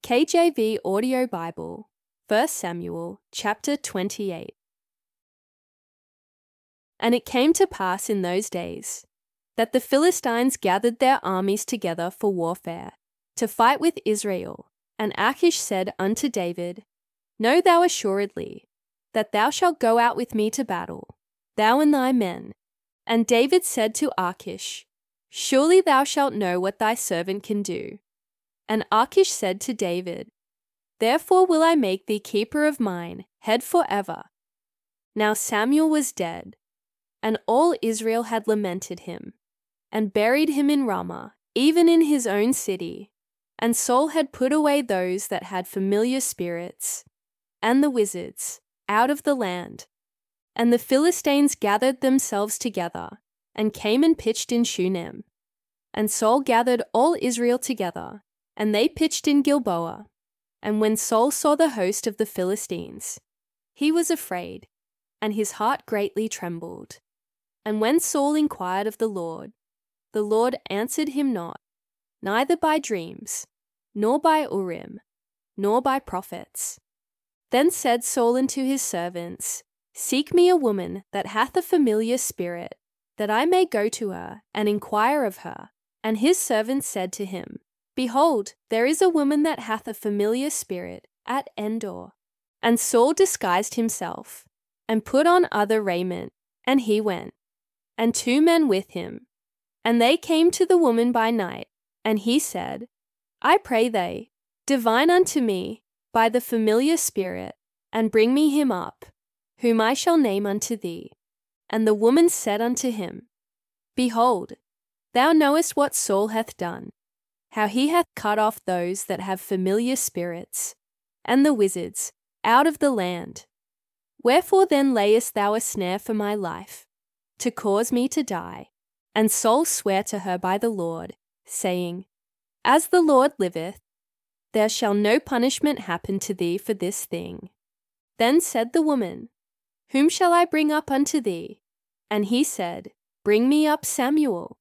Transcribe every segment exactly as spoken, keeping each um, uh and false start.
K J V Audio Bible, First Samuel, chapter twenty-eight. And it came to pass in those days that the Philistines gathered their armies together for warfare, to fight with Israel. And Achish said unto David, Know thou assuredly that thou shalt go out with me to battle, thou and thy men. And David said to Achish, Surely thou shalt know what thy servant can do. And Achish said to David, Therefore will I make thee keeper of mine head for ever. Now Samuel was dead, and all Israel had lamented him, and buried him in Ramah, even in his own city. And Saul had put away those that had familiar spirits, and the wizards, out of the land. And the Philistines gathered themselves together, and came and pitched in Shunem. And Saul gathered all Israel together, and they pitched in Gilboa. And when Saul saw the host of the Philistines, he was afraid, and his heart greatly trembled. And when Saul inquired of the Lord, the Lord answered him not, neither by dreams, nor by Urim, nor by prophets. Then said Saul unto his servants, Seek me a woman that hath a familiar spirit, that I may go to her, and inquire of her. And his servants said to him, Behold, there is a woman that hath a familiar spirit at Endor. And Saul disguised himself, and put on other raiment, and he went, and two men with him. And they came to the woman by night, and he said, I pray thee, divine unto me by the familiar spirit, and bring me him up, whom I shall name unto thee. And the woman said unto him, Behold, thou knowest what Saul hath done, how he hath cut off those that have familiar spirits, and the wizards, out of the land. Wherefore then layest thou a snare for my life, to cause me to die? And Saul sware to her by the Lord, saying, As the Lord liveth, there shall no punishment happen to thee for this thing. Then said the woman, Whom shall I bring up unto thee? And he said, Bring me up Samuel.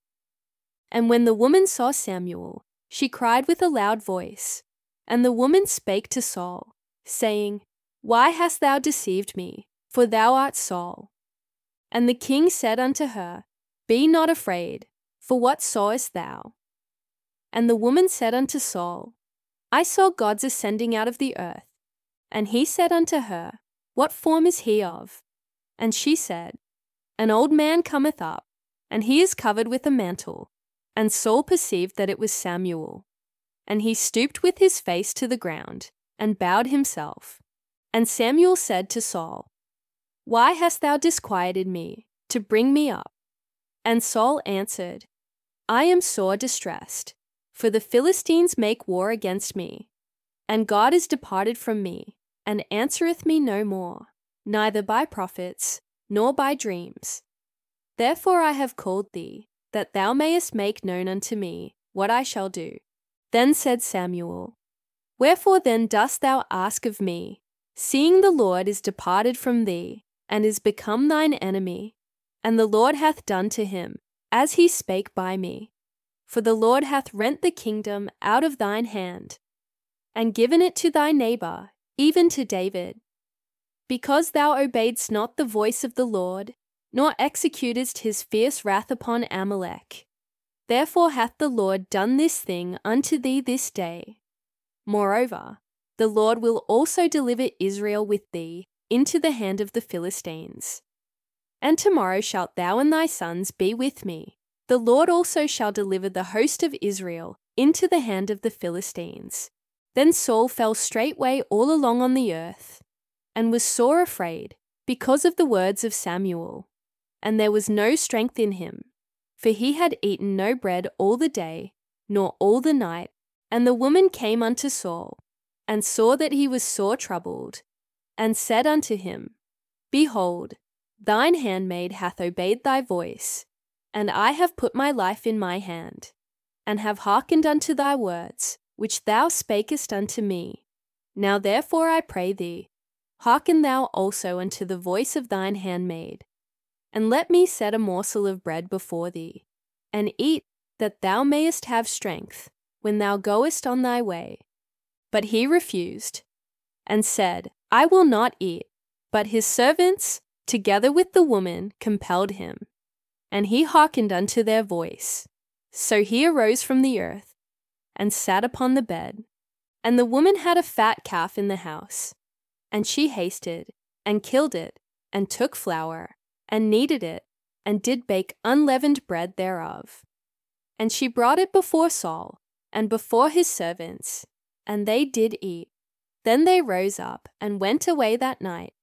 And when the woman saw Samuel, she cried with a loud voice. And the woman spake to Saul, saying, Why hast thou deceived me? For thou art Saul. And the king said unto her, Be not afraid, for what sawest thou? And the woman said unto Saul, I saw gods ascending out of the earth. And he said unto her, What form is he of? And she said, An old man cometh up, and he is covered with a mantle. And Saul perceived that it was Samuel. And he stooped with his face to the ground, and bowed himself. And Samuel said to Saul, Why hast thou disquieted me, to bring me up? And Saul answered, I am sore distressed, for the Philistines make war against me, and God is departed from me, and answereth me no more, neither by prophets, nor by dreams. Therefore I have called thee, that thou mayest make known unto me what I shall do. Then said Samuel, Wherefore then dost thou ask of me, seeing the Lord is departed from thee, and is become thine enemy? And the Lord hath done to him, as he spake by me. For the Lord hath rent the kingdom out of thine hand, and given it to thy neighbour, even to David. Because thou obeyedst not the voice of the Lord, nor executedst his fierce wrath upon Amalek. Therefore hath the Lord done this thing unto thee this day. Moreover, the Lord will also deliver Israel with thee into the hand of the Philistines. And tomorrow shalt thou and thy sons be with me. The Lord also shall deliver the host of Israel into the hand of the Philistines. Then Saul fell straightway all along on the earth, and was sore afraid, because of the words of Samuel. And there was no strength in him, for he had eaten no bread all the day, nor all the night. And the woman came unto Saul, and saw that he was sore troubled, and said unto him, Behold, thine handmaid hath obeyed thy voice, and I have put my life in my hand, and have hearkened unto thy words, which thou spakest unto me. Now therefore I pray thee, hearken thou also unto the voice of thine handmaid, and let me set a morsel of bread before thee, and eat, that thou mayest have strength when thou goest on thy way. But he refused, and said, I will not eat. But his servants, together with the woman, compelled him. And he hearkened unto their voice. So he arose from the earth, and sat upon the bed. And the woman had a fat calf in the house. And she hasted, and killed it, and took flour, and kneaded it, and did bake unleavened bread thereof. And she brought it before Saul, and before his servants, and they did eat. Then they rose up, and went away that night,